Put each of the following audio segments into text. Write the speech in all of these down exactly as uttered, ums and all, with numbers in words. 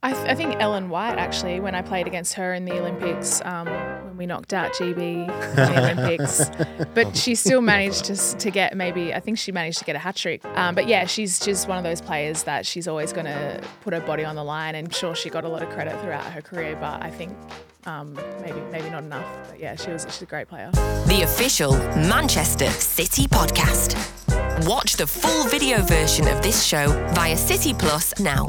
I, th- I think Ellen White, actually, when I played against her in the Olympics, um, when we knocked out G B in the Olympics. But she still managed to to get maybe, I think she managed to get a hat-trick. Um, but yeah, she's just one of those players that she's always going to put her body on the line, and sure, she got a lot of credit throughout her career, but I think um, maybe maybe not enough. But yeah, she was she's a great player. The official Manchester City podcast. Watch the full video version of this show via City Plus now.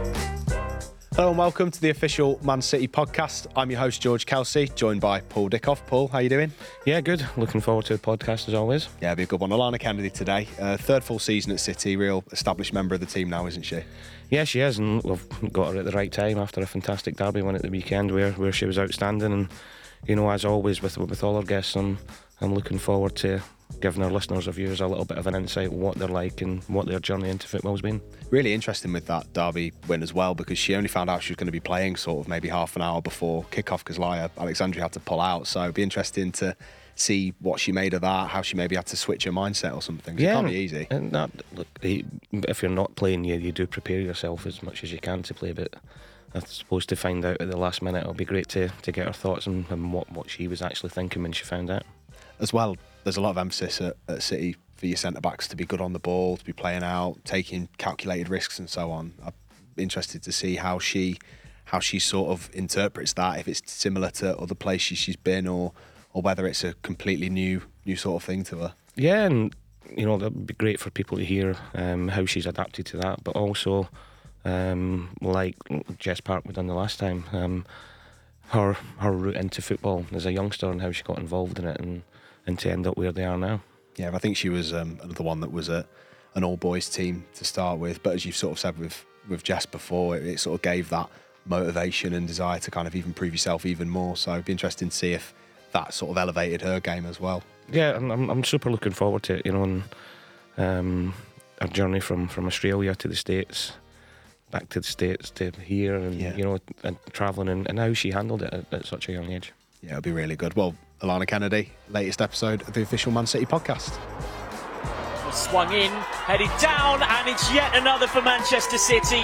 Hello and welcome to the official Man City podcast. I'm your host, George Kelsey, joined by Paul Dickoff. Paul, how you doing? Yeah, good. Looking forward to the podcast as always. Yeah, it'll be a good one. Alana Kennedy today. Uh, third full season at City, real established member of the team now, isn't she? Yeah, she is, and we've got her at the right time after a fantastic derby win at the weekend where, where she was outstanding. And, you know, as always with with all our guests, I'm, I'm looking forward to giving our listeners or viewers a little bit of an insight on what they're like and what their journey into football's been. Really interesting with that derby win as well, because she only found out she was going to be playing sort of maybe half an hour before kickoff because Laia Alexandria had to pull out. So it'd be interesting to see what she made of that, how she maybe had to switch her mindset or something. Yeah, it can't be easy. And that, look, if you're not playing, you, you do prepare yourself as much as you can to play, but I suppose to find out at the last minute, it'll be great to, to get her thoughts on, on what, what she was actually thinking when she found out. As well, there's a lot of emphasis at, at City for your centre-backs to be good on the ball, to be playing out, taking calculated risks and so on. I'm interested to see how she how she sort of interprets that, if it's similar to other places she's been or or whether it's a completely new new sort of thing to her. Yeah, and you know, that'd be great for people to hear um, how she's adapted to that, but also um, like Jess Park we done the last time, um, her her route into football as a youngster and how she got involved in it and, and to end up where they are now. Yeah, I think she was um, another one that was a, an all-boys team to start with, but as you've sort of said with, with Jess before, it, it sort of gave that motivation and desire to kind of even prove yourself even more, so it'd be interesting to see if that sort of elevated her game as well. Yeah, and I'm, I'm super looking forward to it, you know, and um, our journey from, from Australia to the States, back to the States to here, and, yeah. you know, and travelling, and, and how she handled it at, at such a young age. Yeah, it'll be really good. Well, Alana Kennedy, latest episode of the official Man City podcast. Swung in, headed down, and it's yet another for Manchester City.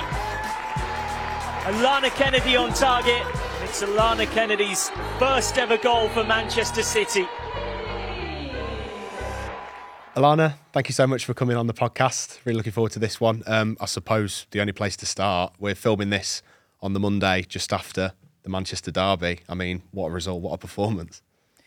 Alana Kennedy on target. It's Alana Kennedy's first ever goal for Manchester City. Alana, thank you so much for coming on the podcast. Really looking forward to this one. Um, I suppose the only place to start, we're filming this on the Monday just after the Manchester derby. I mean, what a result, what a performance.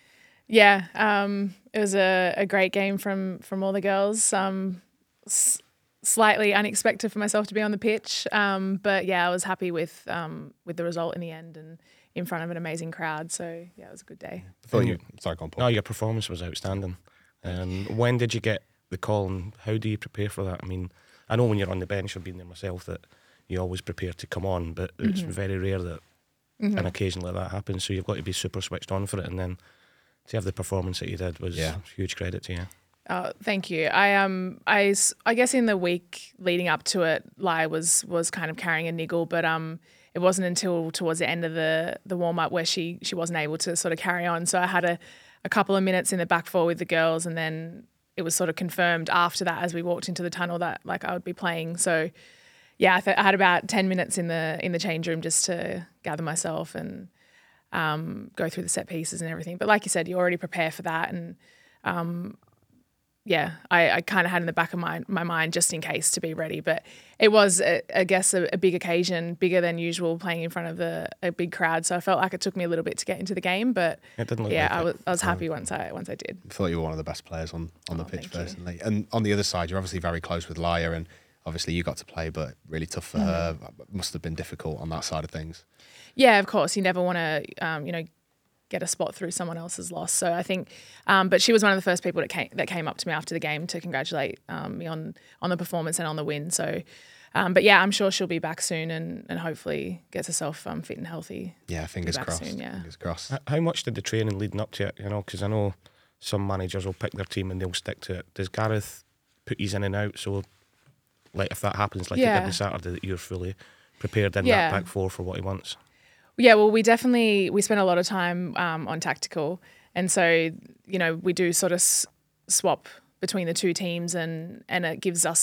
Yeah, um, it was a, a great game from from all the girls. Um, s- slightly unexpected for myself to be on the pitch, um, but yeah, I was happy with um, with the result in the end and in front of an amazing crowd. So yeah, it was a good day. I thought you, sorry, go on, Paul. No, your performance was outstanding. Um, when did you get the call, and how do you prepare for that? I mean, I know when you're on the bench, I've been there myself, that you always prepare to come on, but it's Mm-hmm. very rare that Mm-hmm. an occasion like that happens. So you've got to be super switched on for it, and then to have the performance that you did was Yeah. huge credit to you. Oh, thank you. I um, I, s- I guess in the week leading up to it, Lai was was kind of carrying a niggle, but um, it wasn't until towards the end of the the warm up where she she wasn't able to sort of carry on. So I had a, a couple of minutes in the back four with the girls, and then it was sort of confirmed after that as we walked into the tunnel that like I would be playing. So yeah, I, th- I had about ten minutes in the in the change room just to gather myself and um, go through the set pieces and everything. But like you said, you already prepare for that, and um, yeah, I, I kind of had in the back of my my mind just in case to be ready. But it was, a, I guess, a, a big occasion, bigger than usual, playing in front of a, a big crowd. So I felt like it took me a little bit to get into the game, but It didn't look yeah, like I it. was I was happy once I once I did. I thought you were one of the best players on, on the Oh, pitch thank you. personally. And on the other side, you're obviously very close with Laia, and obviously you got to play, but really tough for her. It must have been difficult on that side of things. Yeah, of course. You never want to, um, you know, get a spot through someone else's loss. So I think, um, but she was one of the first people that came that came up to me after the game to congratulate um, me on on the performance and on the win. So, um, but yeah, I'm sure she'll be back soon and and hopefully gets herself um, fit and healthy. Yeah, fingers back crossed. soon, yeah. Fingers crossed. H- How much did the training leading up to it? You know, because I know some managers will pick their team and they'll stick to it. Does Gareth put you in and out? So, like, if that happens, like Yeah. it did on Saturday, that you're fully prepared in Yeah. that back four for what he wants. Yeah, well, we definitely we spent a lot of time um, on tactical, and so you know we do sort of s- swap between the two teams, and and it gives us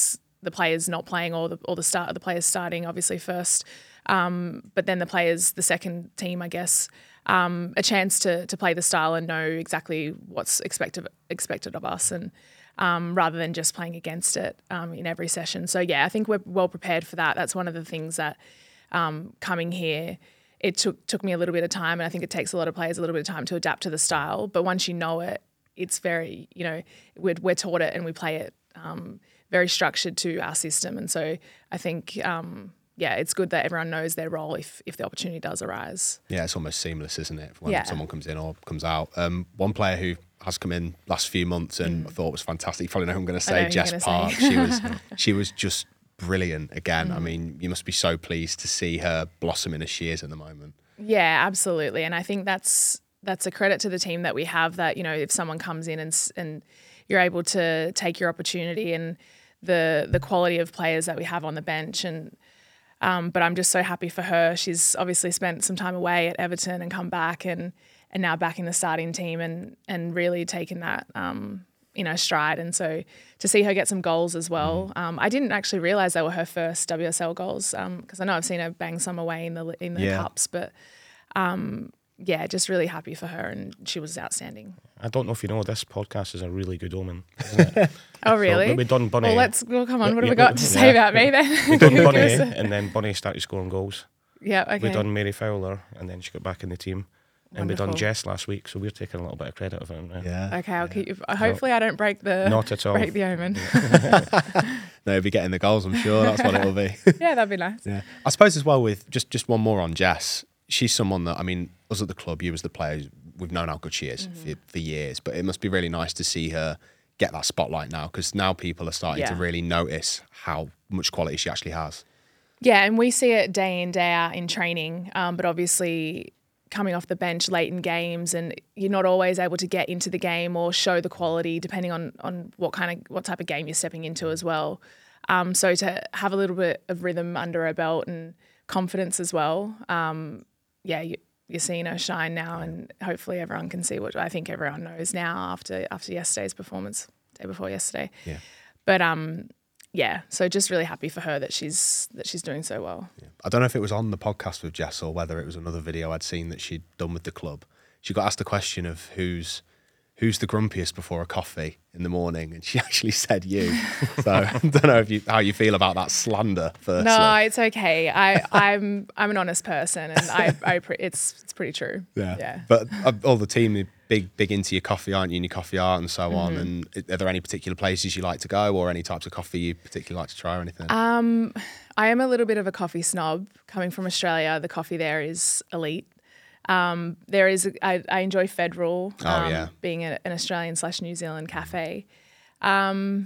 the players not playing or the or the start of the players starting obviously first, um, but then the players, the second team, I guess, um, a chance to to play the style and know exactly what's expected expected of us, and um, rather than just playing against it um, in every session. So yeah, I think we're well prepared for that. That's one of the things that um, coming here, it took took me a little bit of time, and I think it takes a lot of players a little bit of time to adapt to the style. But once you know it, it's very, you know, we're, we're taught it and we play it um, very structured to our system. And so I think, um, yeah, it's good that everyone knows their role if if the opportunity does arise. Yeah, it's almost seamless, isn't it, when Yeah. someone comes in or comes out. Um, one player who has come in last few months and I thought was fantastic, you probably know who I'm going to I know say, who Jess you're Park. gonna say. She was she was just brilliant again. I mean, you must be so pleased to see her blossoming as she is at the moment. Yeah, absolutely. And I think that's that's a credit to the team that we have, that, you know, if someone comes in and s- and you're able to take your opportunity, and the the quality of players that we have on the bench. And um, but I'm just so happy for her. She's obviously spent some time away at Everton and come back and and now back in the starting team and and really taken that um, you know, stride. And so to see her get some goals as well, um, I didn't actually realise they were her first W S L goals, because I know I've seen her bang some away in the in the Yeah. cups, but. Um, yeah, just really happy for her, and she was outstanding. I don't know if you know, this podcast is a really good omen, isn't it? Oh, really? So we done Bunny. Well, let's well, come on. Yeah, What have we yeah, got to yeah. say about me then? we done Give Bunny, us a- and then Bunny started scoring goals. yeah, okay. We done Mary Fowler, and then she got back in the team. And we done Wonderful. Jess last week, so we're taking a little bit of credit of it now. Yeah. Okay, I'll keep. Hopefully, I don't break the Not at all. break the omen. No, he'll be getting the goals, I'm sure. That's what it'll be. Yeah, that'd be nice. Yeah. I suppose as well with just, just one more on Jess, she's someone that, I mean, us at the club, you as the player, we've known how good she is Mm-hmm. for, for years, but it must be really nice to see her get that spotlight now, because now people are starting to Yeah. really notice how much quality she actually has. Yeah, and we see it day in, day out in training, um, but obviously coming off the bench late in games, and you're not always able to get into the game or show the quality depending on on what kind of what type of game you're stepping into as well. Um, so to have a little bit of rhythm under her belt and confidence as well, um, yeah, you, you're seeing her shine now, and hopefully everyone can see what I think everyone knows now after after yesterday's performance, day before yesterday. Yeah. But um, yeah, so just really happy for her that she's that she's doing so well. I don't know if it was on the podcast with Jess or whether it was another video I'd seen that she'd done with the club. She got asked the question of who's who's the grumpiest before a coffee in the morning, and she actually said you. So I don't know if you, how you feel about that slander. Firstly, No, it's okay. I, I'm I'm an honest person, and I, I pre- it's it's pretty true. Yeah. Yeah. But uh, all the team are big, big into your coffee, aren't you? And your coffee art and so on. Mm-hmm. And are there any particular places you like to go, or any types of coffee you particularly like to try, or anything? Um, I am a little bit of a coffee snob. Coming from Australia, the coffee there is elite. Um, there is, a, I, I enjoy Federal. Oh, um, yeah. Being a, an Australian slash New Zealand cafe. Um,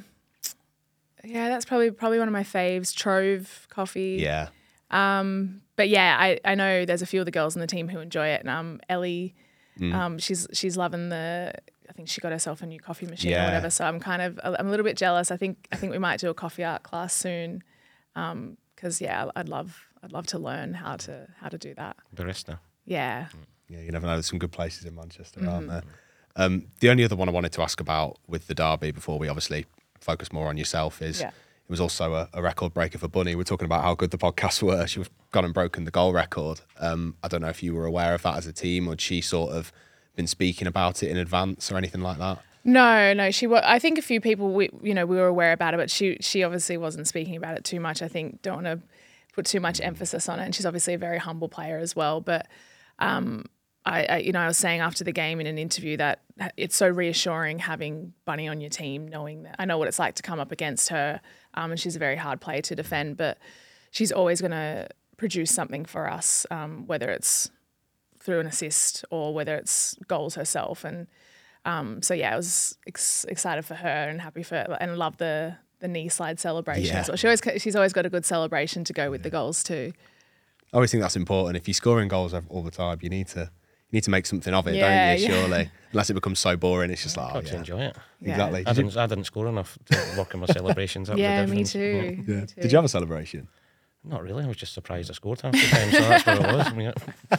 yeah, that's probably probably one of my faves. Trove coffee. yeah. Um, but yeah, I, I know there's a few of the girls on the team who enjoy it. And um, Ellie, Mm. um, she's she's loving the. I think she got herself a new coffee machine Yeah. or whatever. So I'm kind of I'm a little bit jealous. I think I think we might do a coffee art class soon, because yeah, I'd love I'd love to learn how to how to do that. Barista. Yeah. Yeah, you never know. There's some good places in Manchester, Mm-hmm. aren't there? Um, the only other one I wanted to ask about with the derby before we obviously focus more on yourself is Yeah. it was also a, a record breaker for Bunny. We're talking about how good the podcasts were. She's gone and broken the goal record. Um, I don't know if you were aware of that as a team, or had she sort of been speaking about it in advance or anything like that? No, no, she was. I think a few people, we, you know, we were aware about it, but she, she obviously wasn't speaking about it too much. I think don't want to put too much emphasis on it, and she's obviously a very humble player as well. But, um, I, I, you know, I was saying after the game in an interview that it's so reassuring having Bunny on your team, knowing that I know what it's like to come up against her, um, and she's a very hard player to defend, but she's always going to produce something for us, um, whether it's through an assist or whether it's goals herself. And um, so yeah, I was ex- excited for her and happy for her, and love the the knee slide celebration. Yeah. as well. She always she's always got a good celebration to go with the goals too. I always think that's important. If you're scoring goals all the time, you need to you need to make something of it, Yeah, don't you? yeah. Surely, unless it becomes so boring, it's just like, oh, Got to yeah. enjoy it. Yeah. Exactly. I Did you, didn't, I didn't score enough to work on my celebrations. That was the Yeah, me difference. too. yeah. Me too. Did you have a celebration? Not really. I was just surprised I scored half the time, so that's what it was. I mean,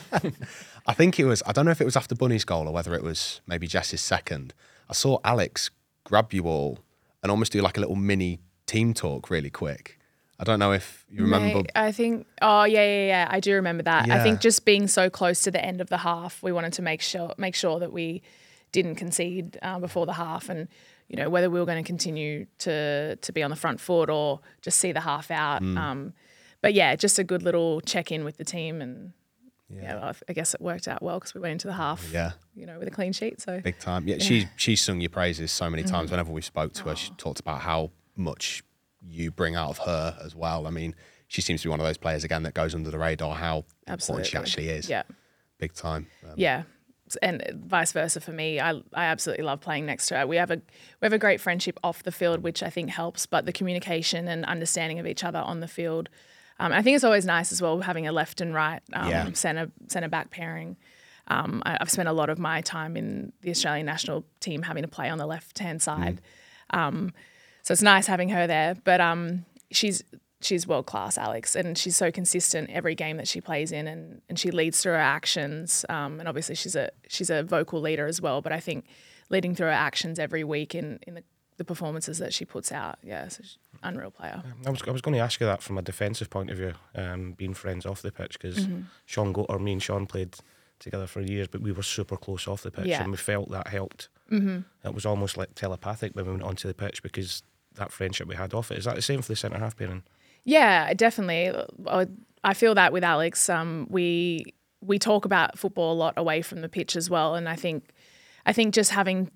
I think it was, I don't know if it was after Bunny's goal or whether it was maybe Jess's second. I saw Alex grab you all and almost do like a little mini team talk really quick. I don't know if you remember. Mate, I think, oh yeah, yeah, yeah. I do remember that. Yeah. I think just being so close to the end of the half, we wanted to make sure make sure that we didn't concede uh, before the half, and you know whether we were going to continue to to be on the front foot or just see the half out. Mm. Um, but yeah, just a good little check in with the team, and yeah, yeah well, I guess it worked out well because we went into the half, yeah, you know, with a clean sheet. So big time. Yeah, yeah. she she's sung your praises so many times. Mm. Whenever we spoke to her, she talked about how much you bring out of her as well. I mean, she seems to be one of those players again that goes under the radar. How Absolutely. important she actually is. Yeah, big time. Um, yeah. And vice versa for me. I I absolutely love playing next to her. We have a we have a great friendship off the field, which I think helps. But the communication and understanding of each other on the field, um, I think it's always nice as well having a left and right um, Yeah. centre centre back pairing. Um, I, I've spent a lot of my time in the Australian national team having to play on the left hand side, Mm. um, so it's nice having her there. But um, she's she's world class, Alex, and she's so consistent every game that she plays in, and, and she leads through her actions. Um, and obviously she's a she's a vocal leader as well. But I think leading through her actions every week in in the, the performances that she puts out, yeah, so she's an unreal player. I was I was going to ask you that from a defensive point of view, um, being friends off the pitch, because Mm-hmm. Sean Goat or me and Sean played together for years, but we were super close off the pitch, Yeah. and we felt that helped. Mm-hmm. It was almost like telepathic when we went onto the pitch because that friendship we had off it. Is that the same for the centre half pairing? Yeah, definitely. I I feel that with Alex. Um, we we talk about football a lot away from the pitch as well, and I think I think just having,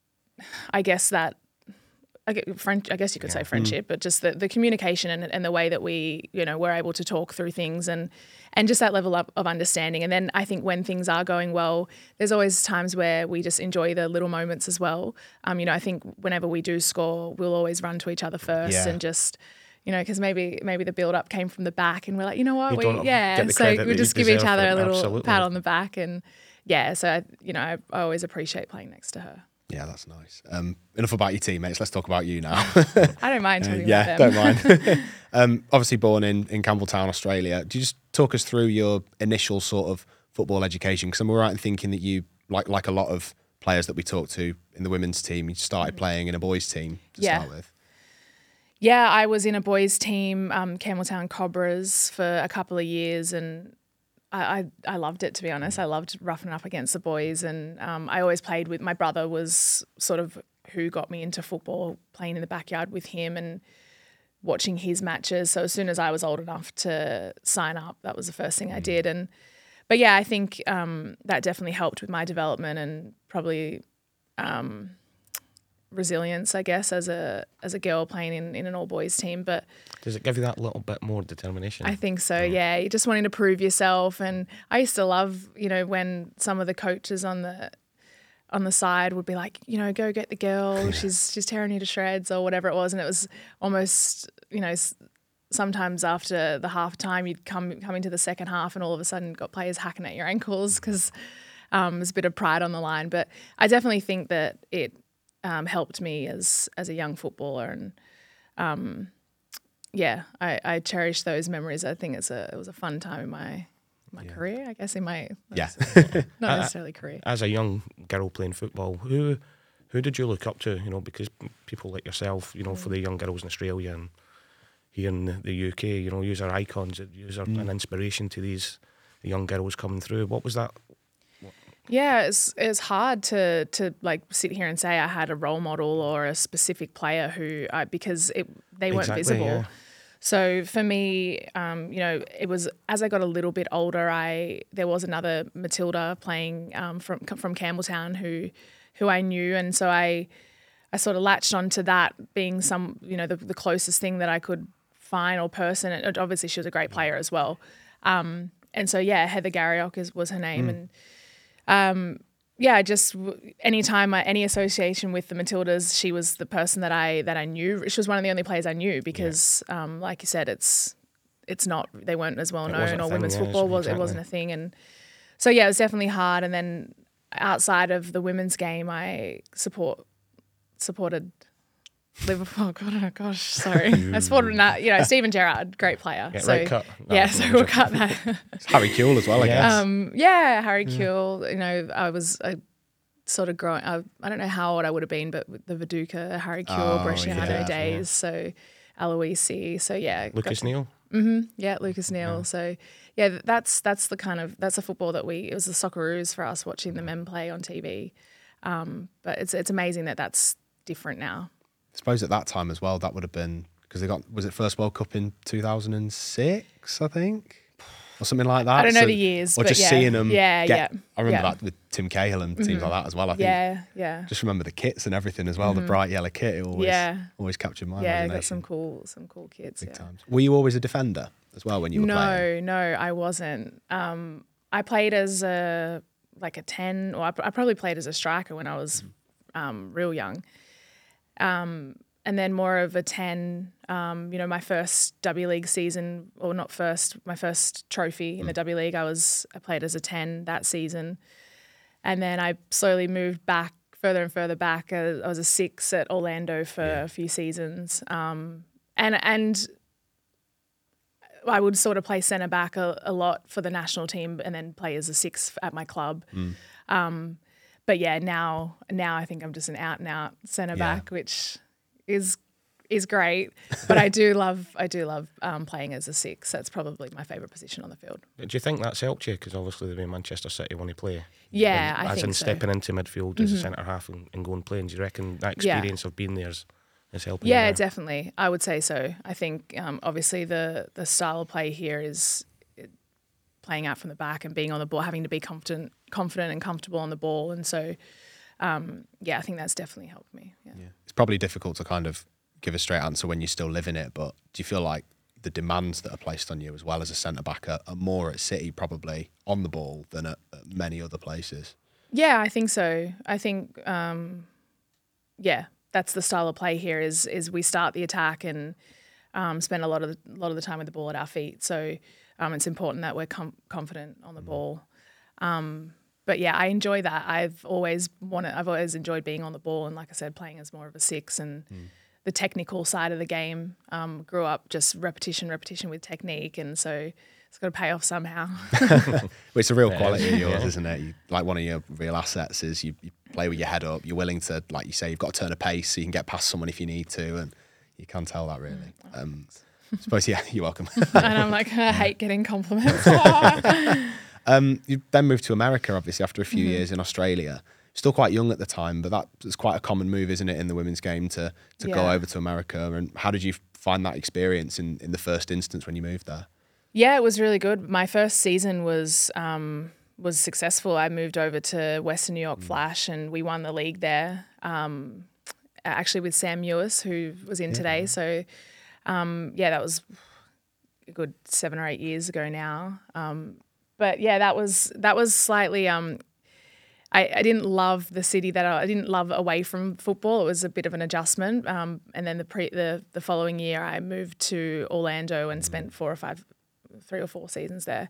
I guess that, I gue- friend, I guess you could say friendship, but just the, the communication and, and the way that we, you know, we're able to talk through things, and and just that level of, of understanding. And then I think when things are going well, there's always times where we just enjoy the little moments as well. Um, you know, I think whenever we do score, we'll always run to each other first Yeah. and just. You know, because maybe maybe the build up came from the back, and we're like, you know what, You we don't yeah. get the So credit we that just you give each deserve other for a it. little Absolutely. pat on the back, and yeah. So I, you know, I, I always appreciate playing next to her. Yeah, that's nice. Um, enough about your teammates. Let's talk about you now. I don't mind talking yeah, about them. don't mind. um, obviously born in, in Campbelltown, Australia. Do you just talk us through your initial sort of football education? Because I'm right in thinking that you, like like a lot of players that we talked to in the women's team, you started playing in a boys' team to Yeah. start with. Yeah, I was in a boys' team, um, Campbelltown Cobras, for a couple of years, and I, I, I loved it, to be honest. I loved roughing up against the boys, and um, I always played with, my brother was sort of who got me into football, playing in the backyard with him and watching his matches. So as soon as I was old enough to sign up, that was the first thing I did. And But yeah, I think um, that definitely helped with my development and probably um, resilience, I guess, as a as a girl playing in, in an all boys team. But Does it give you that little bit more determination? I think so, yeah. You're just wanting to prove yourself. And I used to love, you know, when some of the coaches on the on the side would be like, you know, go get the girl. She's she's tearing you to shreds or whatever it was. And it was almost, you know, s- sometimes after the half time, you'd come come into the second half and all of a sudden got players hacking at your ankles because um, there's a bit of pride on the line. But I definitely think that it um, helped me as as a young footballer, and um, yeah, I, I cherish those memories. I think it's a it was a fun time in my my Yeah. career, I guess, in my Yeah. not necessarily career. As a young girl playing football, who who did you look up to? You know, because people like yourself, you know, for the young girls in Australia and here in the, the U K, you know, use our icons, use our, an inspiration to these young girls coming through. What was that? Yeah, it's it's hard to to like sit here and say I had a role model or a specific player who I, because it they weren't Exactly, visible. yeah. So for me, um, you know, it was as I got a little bit older, I there was another Matilda playing um, from from Campbelltown who who I knew, and so I I sort of latched onto that being some you know the, the closest thing that I could find or person. And obviously, she was a great player as well, um, and so yeah, Heather Garriock is was her name, and um, yeah, just w- anytime I, any association with the Matildas, she was the person that I that I knew. She was one of the only players I knew because, um, like you said, it's it's not they weren't as well It known, wasn't a or thing, women's yeah, football was exactly. it wasn't a thing, and so yeah, it was definitely hard. And then outside of the women's game, I support supported Liverpool. Oh God, oh gosh, sorry, I supported na- you know Stephen Gerrard, great player. Yeah, so right, cut. No, yeah, no, so no, we'll joke. cut that. It's Harry Kewell as well, I Yeah. guess. Um, yeah, Harry Kewell. You know, I was I sort of growing. I, I don't know how old I would have been, but with the Viduka, Harry Kewell, Oh, Bresciano yeah, days. So Aloisi. So yeah, Lucas Neal. Mm-hmm. Yeah, Lucas Neal. Yeah. So yeah, that's that's the kind of that's a football that we it was the Socceroos for us watching the men play on T V. Um, but it's it's amazing that that's different now. I suppose at that time as well, that would have been because they got was it first World Cup in two thousand six, I think. Or something like that. I don't know so, the years, or but just yeah. seeing them. Yeah, get, yeah. I remember yeah. that with Tim Cahill and teams mm-hmm. like that as well. I think. Yeah, yeah. Just remember the kits and everything as well. Mm-hmm. The bright yellow kit. It always, yeah. always captured my yeah, imagination. Yeah, got some cool, some cool kits. Big yeah. times. Were you always a defender as well when you were no, playing? No, no, I wasn't. Um, I played as a like a ten, or I, I probably played as a striker when I was um, real young. Um, And then more of a ten, um, you know, my first W League season, or not first, my first trophy in mm. the W League, I was I played as a ten that season. And then I slowly moved back, further and further back. I was a six at Orlando for yeah. a few seasons. Um, and and I would sort of play centre back a, a lot for the national team and then play as a six at my club. Mm. Um, but yeah, now now I think I'm just an out and out centre yeah. back, which is is great, but I do love I do love um, playing as a six. That's probably my favourite position on the field. Do you think that's helped you? Because obviously the way Manchester City want to play, yeah, and, I as think in so. stepping into midfield mm-hmm. as a centre half and, and going playing. Do you reckon that experience yeah. of being there is, is helping? Yeah, you definitely. I would say so. I think um, obviously the the style of play here is playing out from the back and being on the ball, having to be confident, confident and comfortable on the ball, and so um, yeah, I think that's definitely helped me. Yeah. Yeah. It's probably difficult to kind of give a straight answer when you still live in it, but do you feel like the demands that are placed on you as well as a centre-back are, are more at City probably on the ball than at, at many other places? Yeah, I think so. I think, um, yeah, that's the style of play here is is we start the attack and um, spend a lot of the, a lot of the time with the ball at our feet. So um, it's important that we're com- confident on the mm. ball. Um, but yeah, I enjoy that. I've always wanted, I've always enjoyed being on the ball and like I said, playing as more of a six and mm. the technical side of the game. Um, grew up just repetition, repetition with technique, and so it's got to pay off somehow. Well, it's a real quality of yours, isn't it? You, like one of your real assets is you, you play with your head up. You're willing to, like you say, you've got to turn a pace so you can get past someone if you need to, and you can tell that really. Um, I suppose, yeah, you're welcome. And I'm like, I hate getting compliments. um, you then moved to America, obviously, after a few mm-hmm. years in Australia. Still quite young at the time, but that's quite a common move, isn't it, in the women's game to to yeah. go over to America? And how did you find that experience in, in the first instance when you moved there? Yeah, it was really good. My first season was um, was successful. I moved over to Western New York mm. Flash and we won the league there, um, actually with Sam Lewis, who was in yeah. today. So, um, yeah, that was a good seven or eight years ago now. Um, but, yeah, that was that was slightly... Um, I, I didn't love the city that I, I didn't love away from football. It was a bit of an adjustment. Um, and then the pre the the following year, I moved to Orlando and spent four or five, three or four seasons there,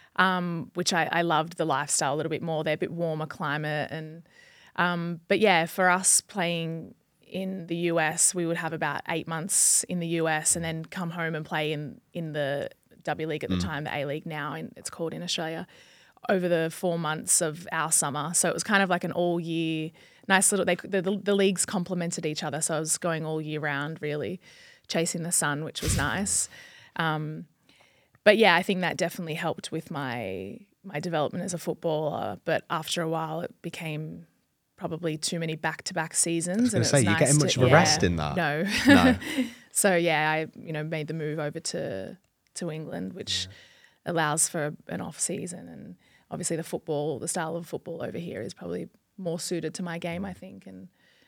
um, which I, I loved the lifestyle a little bit more. They're a bit warmer climate, and um, but yeah, for us playing in the U S, we would have about eight months in the U S and then come home and play in in the W League at the mm. time, the A League now, and it's called in Australia, over the four months of our summer. So it was kind of like an all year, nice little, they, the, the, the leagues complemented each other. So I was going all year round, really chasing the sun, which was nice. Um, but yeah, I think that definitely helped with my, my development as a footballer. But after a while it became probably too many back-to-back seasons. I was going to say, you're getting much to, of a yeah, rest in that. No. No. So yeah, I, you know, made the move over to, to England, which yeah. allows for an off season, and obviously the football, the style of football over here is probably more suited to my game, I think, and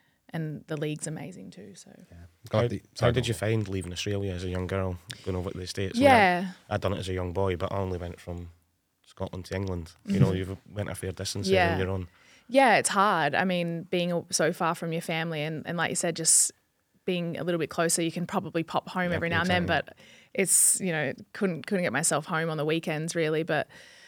and the league's amazing too. So, yeah. how, the, how did you find leaving Australia as a young girl, going over to the States? Yeah, I mean, I, I'd done it as a young boy, but I only went from Scotland to England. You know, you've went a fair distance yeah. on your own. Yeah, it's hard. I mean, being so far from your family, and, and like you said, just being a little bit closer, you can probably pop home yeah, every now and then. But it's, you know, couldn't couldn't get myself home on the weekends really, but.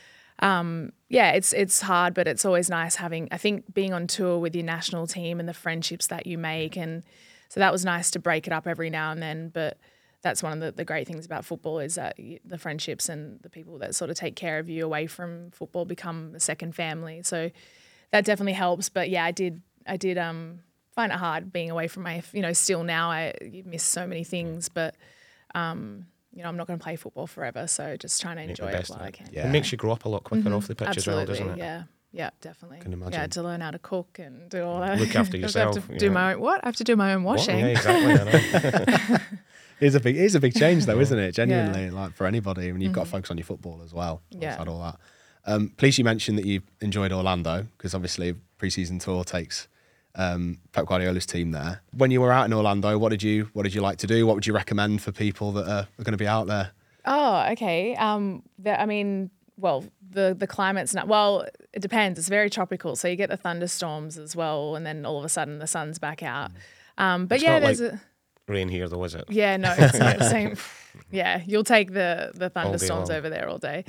Um, yeah, it's it's hard, but it's always nice having, I think, being on tour with your national team and the friendships that you make. And so that was nice to break it up every now and then. But that's one of the, the great things about football is that the friendships and the people that sort of take care of you away from football become a second family. So that definitely helps. But yeah, I did I did um, find it hard being away from my, you know, still now I you miss so many things, but um, you know, I'm not going to play football forever, so just trying to Make enjoy the it best while of I it. can. Yeah. It makes you grow up a lot quicker off the pitch Absolutely, as well, doesn't it? yeah. Yeah, definitely. Can imagine. Yeah, to learn how to cook and do all that. Look after I yourself, have to you do know. my own, what? I have to do my own What? washing. Yeah, exactly. I know. It is a big, it is a big change though, isn't it? Genuinely, like for anybody, when you've got to focus on your football as well. Yeah. Alongside all that. Um, please, you mentioned that you enjoyed Orlando because obviously pre-season tour takes um, Pep Guardiola's team there. When you were out in Orlando, what did you what did you like to do? What would you recommend for people that are, are going to be out there? Oh, okay. Um, the, I mean, well, the the climate's not. Well, it depends. It's very tropical, so you get the thunderstorms as well, and then all of a sudden the sun's back out. Um, but It's yeah, not there's like a rain here, though, is it? yeah, no, it's not the same. Yeah, you'll take the the thunderstorms long. over there all day.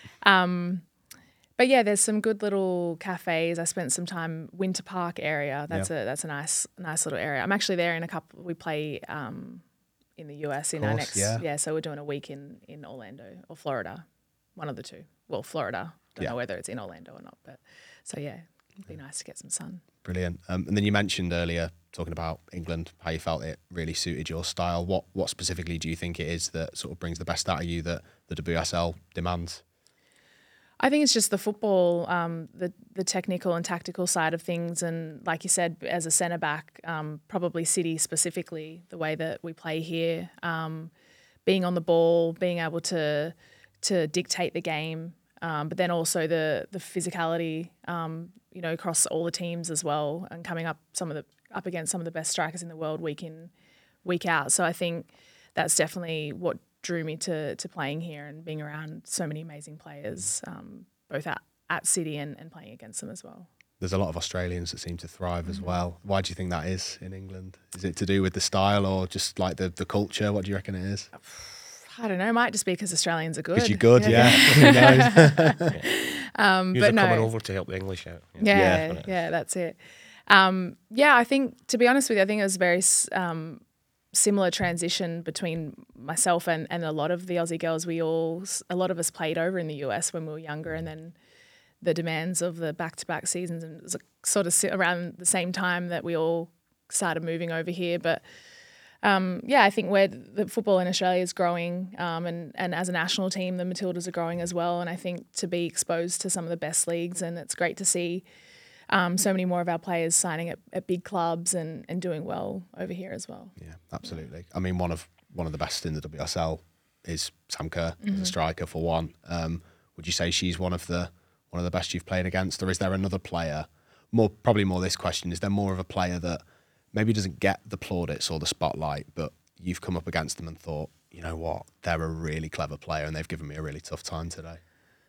um, but yeah, there's some good little cafes. I spent some time Winter Park area. That's Yeah. a that's a nice nice little area. I'm actually there in a couple. We play. Um, in the U S in our course, next yeah. yeah so we're doing a week in in Orlando or Florida, one of the two. Well, Florida, don't Yeah. know whether it's in Orlando or not, but so yeah, it'd be nice to get some sun. Brilliant. Um, and then you mentioned earlier talking about England, how you felt it really suited your style. What what specifically do you think it is that sort of brings the best out of you that the W S L demands? I think it's just the football, um, the the technical and tactical side of things, and like you said, as a centre back, um, probably City specifically, the way that we play here, um, being on the ball, being able to to dictate the game, um, but then also the the physicality, um, you know, across all the teams as well, and coming up some of the up against some of the best strikers in the world week in, week out. So I think that's definitely what drew me to to playing here and being around so many amazing players, um, both at, at City and, and playing against them as well. There's a lot of Australians that seem to thrive Mm-hmm. as well. Why do you think that is in England? Is it to do with the style or just like the, the culture? What do you reckon it is? I don't know, it might just be because Australians are good. Because you're good, yeah. Who knows? Um, You're but no, coming over to help the English out. yeah, Yeah. yeah, that's it. Um, yeah, I think, to be honest with you, I think it was very um, similar transition between myself and, and a lot of the Aussie girls. We all, a lot of us played over in the U S when we were younger, and then the demands of the back-to-back seasons, and it was sort of sit around the same time that we all started moving over here. But um, yeah, I think where the football in Australia is growing, um, and, and as a national team, the Matildas are growing as well. And I think to be exposed to some of the best leagues, and it's great to see um, so many more of our players signing at, at big clubs and, and doing well over here as well. Yeah, absolutely. I mean, one of one of the best in the W S L is Sam Kerr Mm-hmm. as a striker for one. Um, would you say she's one of the one of the best you've played against, or is there another player? More probably more this question: is there more of a player that maybe doesn't get the plaudits or the spotlight, but you've come up against them and thought, you know what, they're a really clever player and they've given me a really tough time today?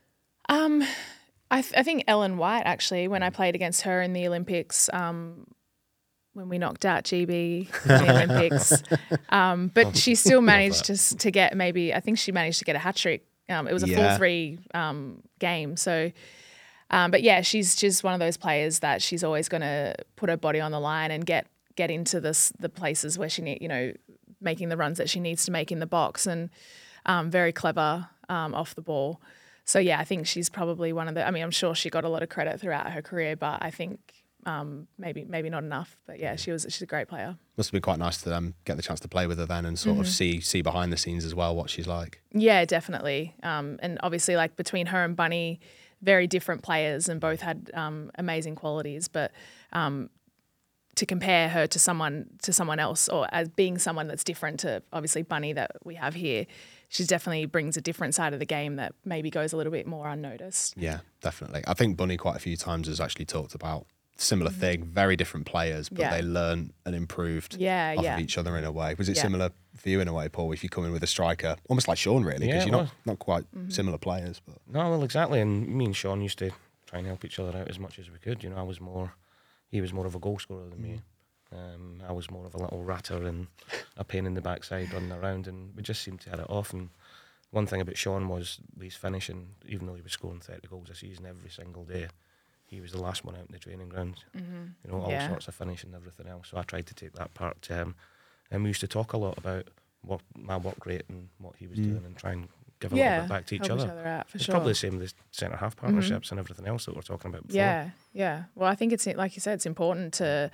Um, I, th- I think Ellen White, actually, when I played against her in the Olympics, um, when we knocked out G B in the Olympics, um, but she still managed to s- to get maybe, I think she managed to get a hat trick. Um, it was a Yeah. four three um, game. So, um, but yeah, she's just one of those players that she's always going to put her body on the line and get get into this the places where she need, you know, making the runs that she needs to make in the box, and um, very clever um, off the ball. So yeah, I think she's probably one of the. I mean, I'm sure she got a lot of credit throughout her career, but I think um, maybe maybe not enough. But yeah, she was she's a great player. Must have been quite nice to um, get the chance to play with her then and sort Mm-hmm. of see see behind the scenes as well what she's like. Yeah, definitely. Um, and obviously, like between her and Bunny, very different players, and both had um, amazing qualities. But um, to compare her to someone to someone else, or as being someone that's different to obviously Bunny that we have here, she definitely brings a different side of the game that maybe goes a little bit more unnoticed. Yeah, definitely. I think Bunny quite a few times has actually talked about similar thing, very different players, but Mm-hmm. Yeah. they learn and improved Yeah, off yeah. of each other in a way. Was it Yeah. similar for you in a way, Paul, if you come in with a striker, almost like Sean really, because Yeah, you're it not, was. not quite Mm-hmm. similar players, but No, well, exactly. And me and Sean used to try and help each other out as much as we could. You know, I was more, he was more of a goal scorer than me. Um, I was more of a little ratter and a pain in the backside running around, and we just seemed to hit it off. And one thing about Sean was his finishing, even though he was scoring thirty goals a season every single day, he was the last one out in the training ground. You know, all Yeah. sorts of finishing and everything else. So I tried to take that part to him. And we used to talk a lot about what my work rate and what he was doing, and try and give a Yeah, little bit back to each help other. each other out for It's sure. probably the same with the centre half partnerships and everything else that we're talking about before. Yeah, yeah. Well, I think it's like you said, it's important to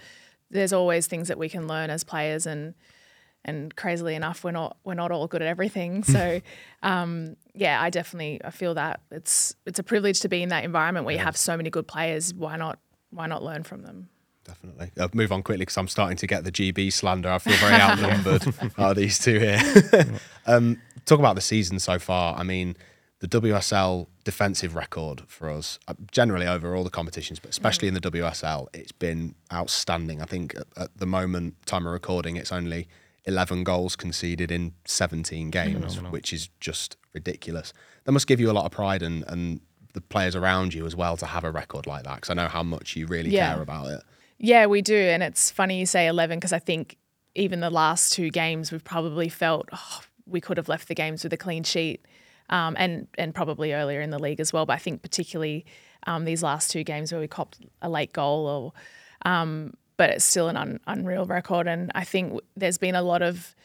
there's always things that we can learn as players, and and crazily enough, we're not we're not all good at everything. So, um, yeah, I definitely I feel that it's it's a privilege to be in that environment where yeah. you have so many good players. Why not why not learn from them? Definitely. I'll move on quickly because I'm starting to get the G B slander. I feel very outnumbered out of these two here. um, talk about the season so far. I mean, the W S L defensive record for us, generally over all the competitions, but especially in the W S L, it's been outstanding. I think at, at the moment, time of recording, it's only eleven goals conceded in seventeen games, mm-hmm. which is just ridiculous. That must give you a lot of pride and, and the players around you as well to have a record like that, because I know how much you really yeah. care about it. Yeah, we do. And it's funny you say eleven, because I think even the last two games we've probably felt oh, we could have left the games with a clean sheet, um, and and probably earlier in the league as well. But I think particularly um, these last two games where we copped a late goal, or um, but it's still an un- unreal record. And I think there's been a lot of,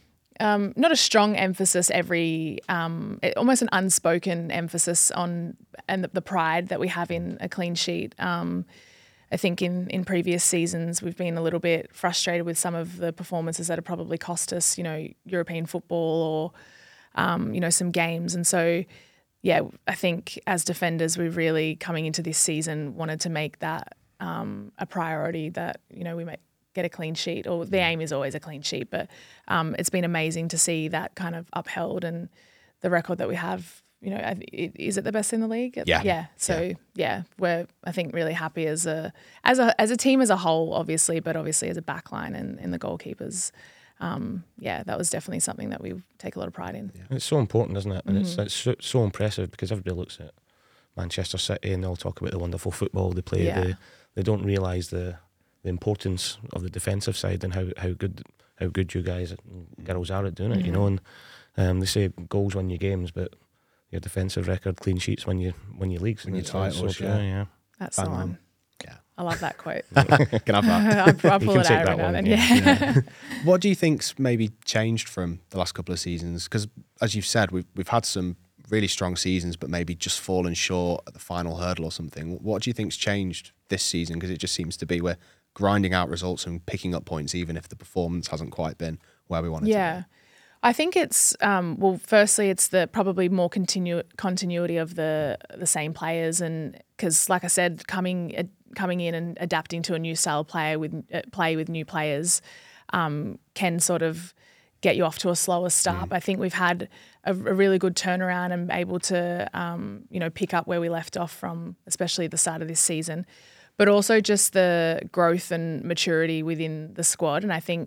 um, not a strong emphasis every, um, almost an unspoken emphasis on and the, the pride that we have in a clean sheet. Um, I think in, in previous seasons, we've been a little bit frustrated with some of the performances that have probably cost us, you know, European football or, um, you know, some games. And so, yeah, I think as defenders, we've really, coming into this season, wanted to make that um, a priority, that, you know, we make, get a clean sheet, or the aim is always a clean sheet. But um, it's been amazing to see that kind of upheld, and the record that we have. You know, is it the best in the league? Yeah. Yeah. So yeah. yeah, we're I think really happy as a as a as a team as a whole, obviously, but obviously as a backline and in the goalkeepers. Um, yeah, that was definitely something that we take a lot of pride in. Yeah. It's so important, isn't it? And mm-hmm. it's it's so, so impressive, because everybody looks at Manchester City and they'll talk about the wonderful football they play. Yeah. They they don't realise the the importance of the defensive side and how, how good how good you guys and girls are at doing it. Mm-hmm. You know, and um, they say goals win you games, but your defensive record, clean sheets when you when you leagues, when you titles, so, yeah. yeah. That's the one. Yeah, I love that quote. Can I have that? I'll, I'll pull it out every now and then. Yeah. yeah. What do you think's maybe changed from the last couple of seasons? Because as you've said, we've we've had some really strong seasons, but maybe just fallen short at the final hurdle or something. What do you think's changed this season? Because it just seems to be we're grinding out results and picking up points, even if the performance hasn't quite been where we want it yeah. to be. I think it's um, well. Firstly, it's the probably more continu- continuity of the the same players, and because, like I said, coming uh, coming in and adapting to a new style of player with uh, play with new players um, can sort of get you off to a slower start. Mm. I think we've had a, a really good turnaround and able to um, you know pick up where we left off from, especially at the start of this season, but also just the growth and maturity within the squad, and I think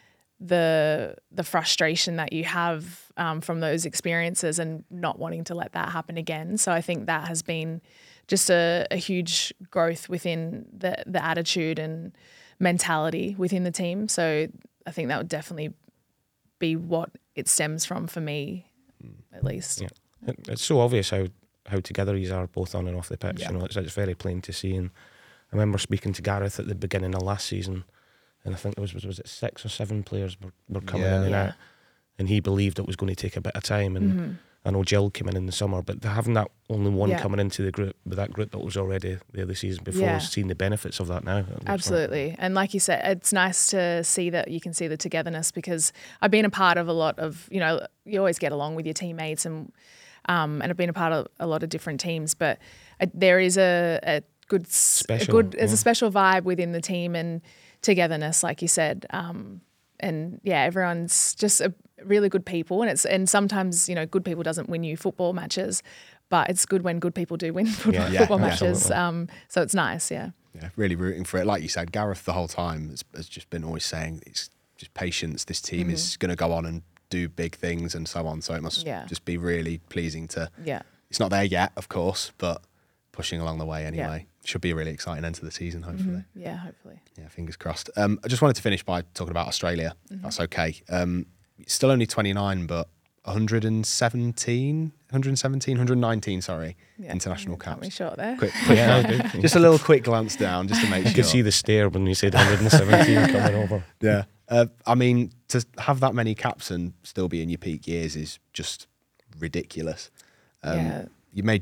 the the frustration that you have um, from those experiences and not wanting to let that happen again. So I think that has been just a, a huge growth within the the attitude and mentality within the team. So I think that would definitely be what it stems from for me, at least. Yeah. It's so obvious how, how together you are both on and off the pitch. Yeah. You know, it's, it's very plain to see. And I remember speaking to Gareth at the beginning of last season, and I think there was was it six or seven players were, were coming yeah. in and yeah. out, and he believed it was going to take a bit of time. And mm-hmm. I know Jill came in in the summer, but having that only one yeah. coming into the group, but that group that was already there the season before, yeah. seeing the benefits of that now. Absolutely, like. And like you said, it's nice to see that you can see the togetherness, because I've been a part of a lot of, you know, you always get along with your teammates, and um, and I've been a part of a lot of different teams, but uh, there is a, a good, special, a good, yeah. there's a special vibe within the team and togetherness, like you said, um, and yeah, everyone's just a really good people, and it's and sometimes, you know, good people doesn't win you football matches, but it's good when good people do win football, yeah, football yeah, matches. Um, so it's nice, yeah. Yeah, really rooting for it. Like you said, Gareth the whole time has, has just been always saying it's just patience. This team mm-hmm. is going to go on and do big things and so on. So it must yeah. just be really pleasing to. Yeah. It's not there yet, of course, but pushing along the way anyway. Yeah. Should be a really exciting end to the season, hopefully. Mm-hmm. Yeah, hopefully. Yeah, fingers crossed. Um, I just wanted to finish by talking about Australia. Mm-hmm. That's okay. Um, still only twenty-nine, but one hundred seventeen, one hundred seventeen, one hundred nineteen, sorry, yeah. international Cut caps. me short there. Quick, quick Yeah, just a little quick glance down, just to make you sure. could see the stare when you said one hundred seventeen coming over. Yeah. Uh, I mean, to have that many caps and still be in your peak years is just ridiculous. Um, Yeah. You made your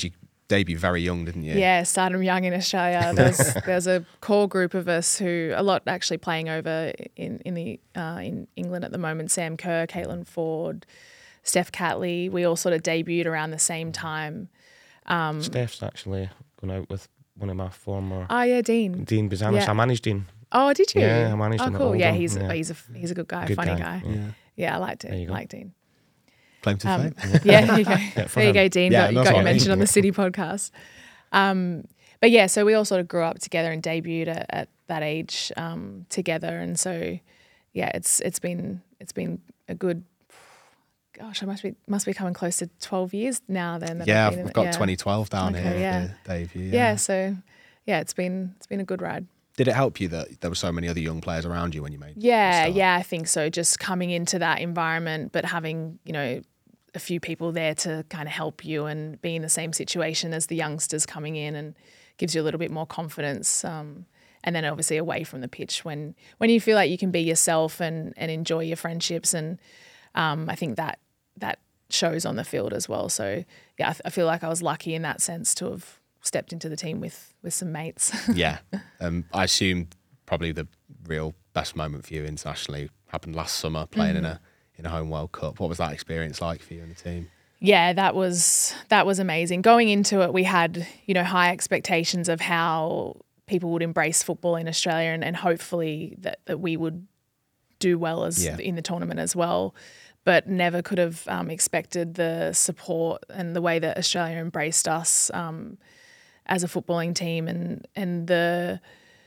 debut very young, didn't you? Yeah, started them young in Australia. There's there's a core group of us who a lot actually playing over in in the uh, in England at the moment. Sam Kerr, Caitlin Ford, Steph Catley. We all sort of debuted around the same time. Um, Steph's actually gone out with one of my former oh yeah, Dean. Dean Bazanis. Yeah. I managed Dean. Oh, did you? Yeah, I managed oh, him at cool. Yeah, Oldham, he's yeah. he's a he's a good guy, Good funny guy, guy. yeah. Yeah, I liked There it. you go. Liked Dean. Claim to Um, fame. yeah, there you go. Yeah, for there you him. go, Dean. Yeah, got that's got what you I mentioned mean. on the City podcast. Um, but yeah, so we all sort of grew up together and debuted at, at that age um, together, and so yeah, it's it's been it's been a good. Gosh, I must be must be coming close to twelve years now. Then that Yeah, I've been I've in- got yeah. twenty twelve down Okay, here. yeah. For debut. Yeah. Yeah. so yeah, it's been it's been a good ride. Did it help you that there were so many other young players around you when you made? the Yeah, start? yeah, I think so. Just coming into that environment, but having, you know, a few people there to kind of help you and be in the same situation as the youngsters coming in and gives you a little bit more confidence. Um, and then obviously away from the pitch when when you feel like you can be yourself and, and enjoy your friendships. And um, I think that that shows on the field as well. So, yeah, I, th- I feel like I was lucky in that sense to have stepped into the team with, with some mates. Yeah. Um, I assume probably the real best moment for you internationally happened last summer playing in a in a home World Cup. What was that experience like for you and the team? Yeah, that was that was amazing. Going into it, we had, you know, high expectations of how people would embrace football in Australia and, and hopefully that, that we would do well as Yeah. in the tournament as well. But never could have um, expected the support and the way that Australia embraced us um, as a footballing team and and the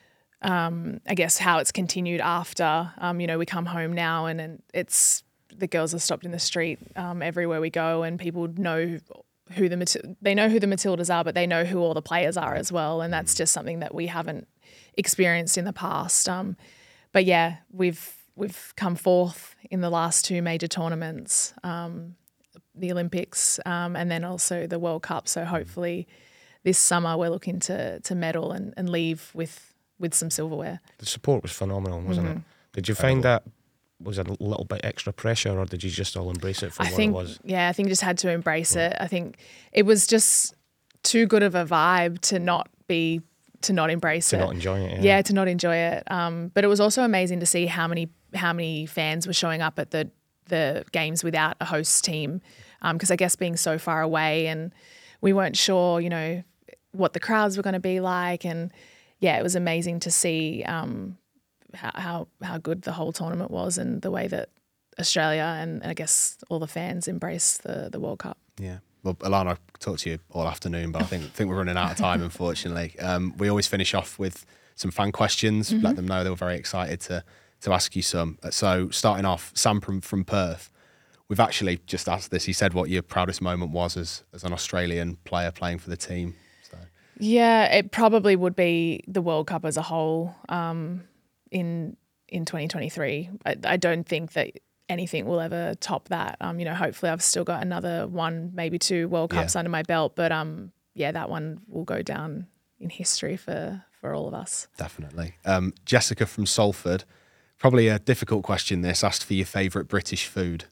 um, I guess how it's continued after. Um, you know, we come home now and, and it's the girls are stopped in the street um, everywhere we go, and people know who the Mat- they know who the Matildas are, but they know who all the players are as well, and that's just something that we haven't experienced in the past. Um, but yeah, we've we've come fourth in the last two major tournaments, um, the Olympics, um, and then also the World Cup. So hopefully, this summer we're looking to to medal and, and leave with with some silverware. The support was phenomenal, wasn't Mm-hmm. it? Did you find that was a little bit extra pressure, or did you just all embrace it for I what think, it was? yeah, I think just had to embrace it. I think it was just too good of a vibe to not be, to not embrace To it. not enjoy it, yeah. Yeah, to not enjoy it. Um, but it was also amazing to see how many how many fans were showing up at the the games without a host team, because I guess being so far away and we weren't sure, you know, what the crowds were going to be like, and yeah, it was amazing to see. Um, How, how how good the whole tournament was and the way that Australia and, and I guess all the fans embraced the, the World Cup. Yeah. Well, Alana, I could talk to you all afternoon, but I think think we're running out of time, unfortunately. Um, we always finish off with some fan questions, Mm-hmm. let them know they were very excited to to ask you some. So starting off, Sam from, from Perth, we've actually just asked this. He said what your proudest moment was as, as an Australian player playing for the team. So. Yeah, it probably would be the World Cup as a whole um, in in twenty twenty-three. I, I don't think that anything will ever top that. Um, you know, hopefully I've still got another one, maybe two World Cups Yeah. under my belt, but um, yeah, that one will go down in history for, for all of us. Definitely. Um, Jessica from Salford, probably a difficult question this, asked for your favourite British food,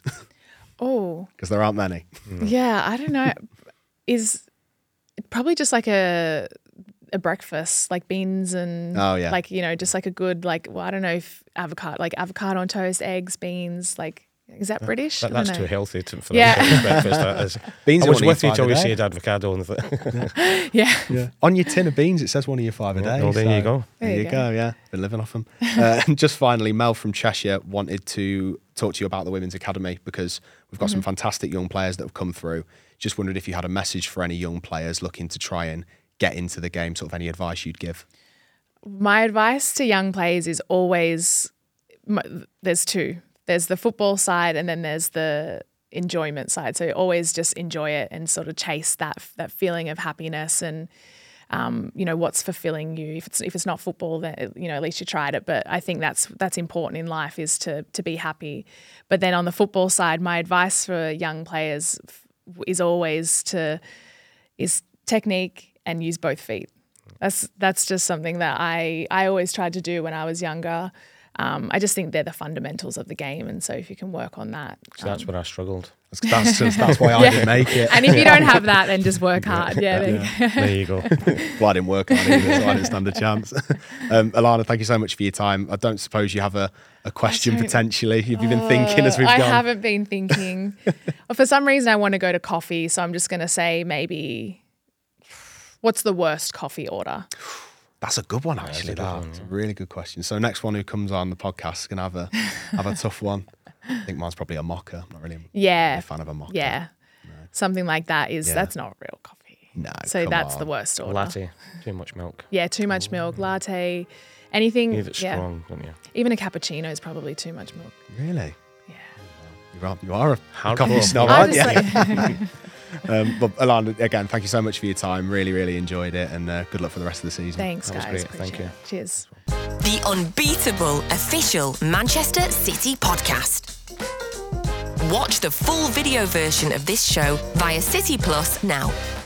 Oh, because there aren't many. yeah, I don't know. Is probably just like a a breakfast, like beans and Oh, yeah. like, you know, just like a good like well, I don't know if avocado like avocado on toast, eggs, beans, like is that British? That, I don't that's know. too healthy to, for Yeah. them breakfast. That is. Beans I are was one with you you till find we a day. said avocado. And th- Yeah. On your tin of beans, it says one of your five a day. well, there so you go. There, There you you go. go. Yeah. Been living off them. Uh, and just finally, Mel from Cheshire wanted to talk to you about the Women's Academy because we've got Mm-hmm. some fantastic young players that have come through. Just wondered if you had a message for any young players looking to try and get into the game, sort of any advice you'd give. My advice to young players is always m- there's two. There's the football side and then there's the enjoyment side. So always just enjoy it and sort of chase that that feeling of happiness and um, you know, what's fulfilling you. If it's if it's not football, then you know at least you tried it. But I think that's that's important in life is to to be happy. But then on the football side, my advice for young players f- is always to is technique and use both feet. That's that's just something that I I always tried to do when I was younger. Um, I just think they're the fundamentals of the game, and so if you can work on that, So that's um, where I struggled. That's, that's just that's why I Yeah. didn't make it. And if you don't have that, then just work hard. Yeah, there you go. There you go. Well, I didn't work on it either, so I didn't stand a chance. um, Alana, thank you so much for your time. I don't suppose you have a, a question don't- potentially. Have you been thinking as we've I gone? haven't been thinking. For some reason, I want to go to coffee, so I'm just going to say maybe, what's the worst coffee order? That's a good one, actually. a good that. one, It's a yeah. really good question. So next one who comes on the podcast is going to have a have a tough one. I think mine's probably a mocha. I'm not really Yeah. a fan of a mocha. Yeah, something like that is Yeah. that's not real coffee. No, So come that's on. the worst order. Latte, too much milk. Yeah, too much milk, latte, anything. You need it yeah, strong, don't you? even a cappuccino is probably too much milk. Really? Yeah. You are, you are a Hardcore. coffee snob, I aren't just you? like, um, but Alana, again, thank you so much for your time. Really, really enjoyed it, and uh, good luck for the rest of the season. thanks, That was guys. great, thank Appreciate you. it. Cheers. The unbeatable official Manchester City podcast. Watch the full video version of this show via City Plus now.